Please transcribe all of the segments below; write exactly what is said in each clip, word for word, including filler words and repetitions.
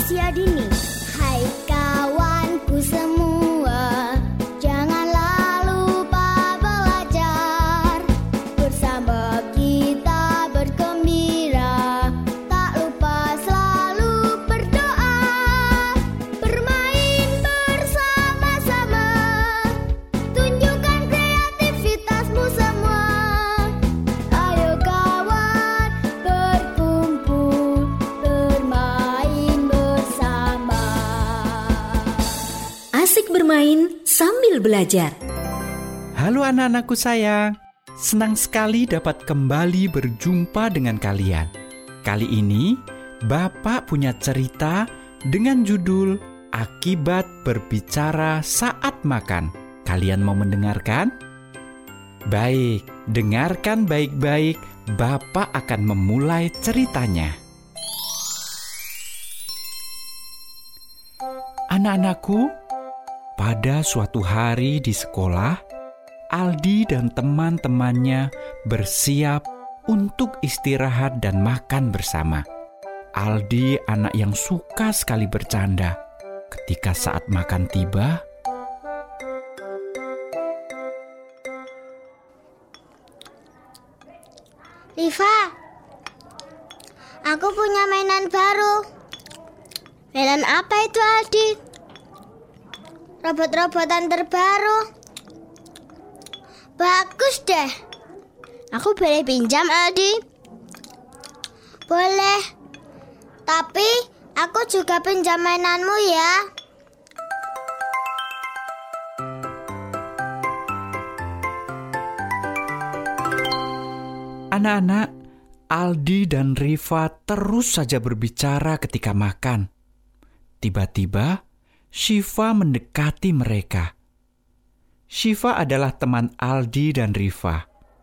usia dini. Hai kawanku semua, janganlah lupa belajar. Bersama kita bergembira, tak lupa selalu berdoa. Bermain bersama-sama, tunjukkan kreativitasmu semua. Ayo kawan, berkumpul, bermain bersama. Asik bermain sambil belajar. Halo anak-anakku sayang, senang sekali dapat kembali berjumpa dengan kalian. Kali ini, Bapak punya cerita dengan judul Akibat Berbicara Saat Makan. Kalian mau mendengarkan? Baik, dengarkan baik-baik, Bapak akan memulai ceritanya. Anak-anakku, pada suatu hari di sekolah, Aldi dan teman-temannya bersiap untuk istirahat dan makan bersama. Aldi anak yang suka sekali bercanda. Ketika saat makan tiba, Rifa, aku punya mainan baru. Mainan apa itu, Aldi? Robot-robotan terbaru. Bagus deh. Aku boleh pinjam, Aldi? Boleh. Tapi aku juga pinjam mainanmu ya. anak-anak, Aldi dan Rifa terus saja berbicara ketika makan. Tiba-tiba, Syifa mendekati mereka. Syifa adalah teman Aldi dan Rifa.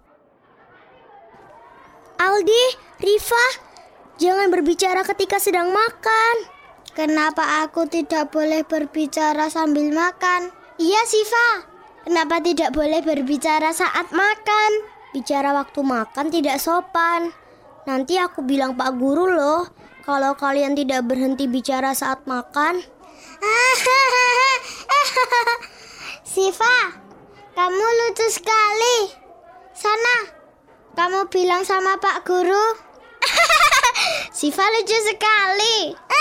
Aldi, Rifa, jangan berbicara ketika sedang makan. Kenapa aku tidak boleh berbicara sambil makan? Iya, Syifa. Kenapa tidak boleh berbicara saat makan? Bicara waktu makan tidak sopan. Nanti aku bilang Pak Guru loh, kalau kalian tidak berhenti bicara saat makan. Syifa, kamu lucu sekali. Sana, kamu bilang sama Pak Guru. Syifa lucu sekali.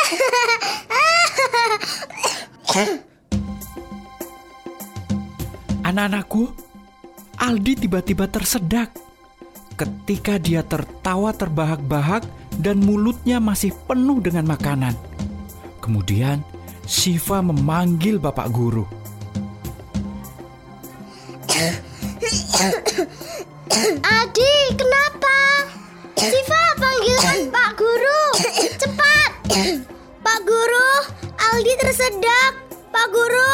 Anak-anakku, Aldi tiba-tiba tersedak ketika dia tertawa terbahak-bahak dan mulutnya masih penuh dengan makanan. Kemudian Syifa memanggil Bapak Guru. Adi, kenapa? Syifa, panggilkan Pak Guru. Cepat. Pak Guru, Aldi tersedak. Pak Guru.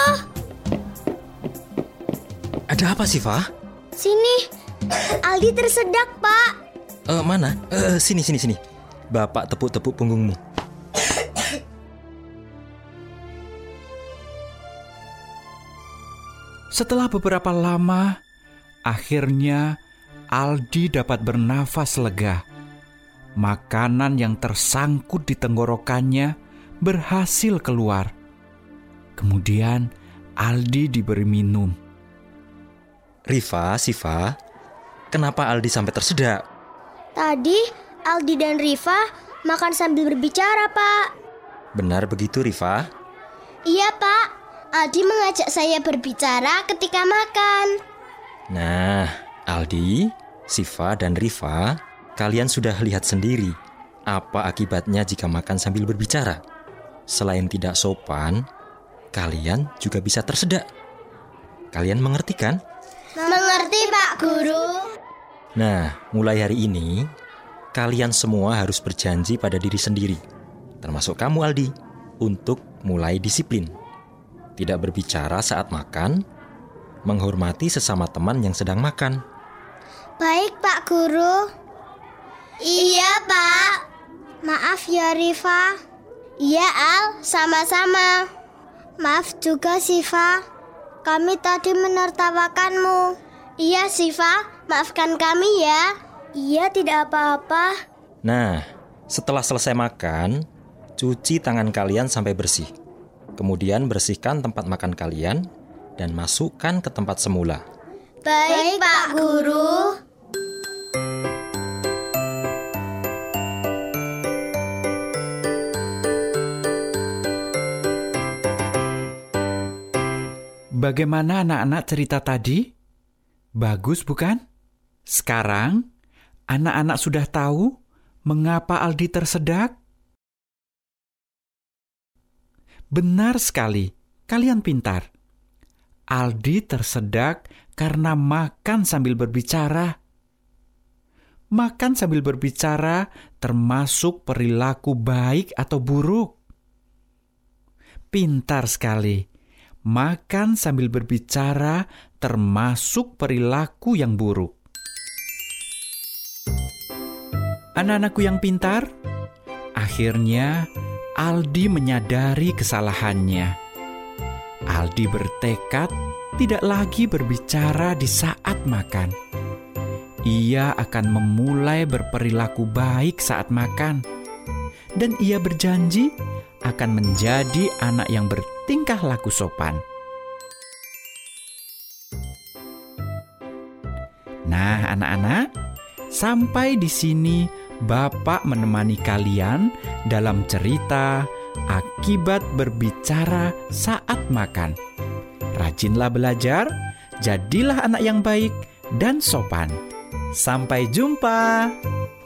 Ada apa, Syifa? Sini, Aldi tersedak, Pak. Eh, mana? Eh, sini, sini, sini. Bapak tepuk-tepuk punggungmu. Setelah beberapa lama, akhirnya Aldi dapat bernafas lega. Makanan yang tersangkut di tenggorokannya berhasil keluar. Kemudian Aldi diberi minum. Rifa, Syifa, kenapa Aldi sampai tersedak? Tadi Aldi dan Rifa makan sambil berbicara, Pak. Benar begitu, Rifa? Iya, Pak. Aldi mengajak saya berbicara ketika makan. Nah, Aldi, Syifa, dan Rifa, kalian sudah lihat sendiri apa akibatnya jika makan sambil berbicara. Selain tidak sopan, kalian juga bisa tersedak. Kalian mengerti kan? Mengerti, Pak Guru. Nah, mulai hari ini, kalian semua harus berjanji pada diri sendiri, termasuk kamu, Aldi, untuk mulai disiplin. Tidak berbicara saat makan, menghormati sesama teman yang sedang makan. Baik, Pak Guru. Iya, Pak. Maaf ya, Rifa. Iya, Al, sama-sama. Maaf juga, Syifa. Kami tadi menertawakanmu. Iya, Syifa, maafkan kami ya. Iya, tidak apa-apa. Nah, setelah selesai makan, Cuci tangan kalian sampai bersih. Kemudian bersihkan tempat makan kalian dan masukkan ke tempat semula. Baik, Pak Guru. Bagaimana anak-anak cerita tadi? Bagus bukan? Sekarang, anak-anak sudah tahu mengapa Aldi tersedak? Benar sekali, kalian pintar. Aldi tersedak karena makan sambil berbicara. Makan sambil berbicara termasuk perilaku baik atau buruk. Pintar sekali. Makan sambil berbicara termasuk perilaku yang buruk. Anak-anakku yang pintar, akhirnya Aldi menyadari kesalahannya. Aldi bertekad tidak lagi berbicara di saat makan. Ia akan memulai berperilaku baik saat makan. Dan ia berjanji akan menjadi anak yang bertingkah laku sopan. Nah, anak-anak, sampai di sini Bapak menemani kalian dalam cerita akibat berbicara saat makan. Rajinlah belajar, jadilah anak yang baik dan sopan. Sampai jumpa.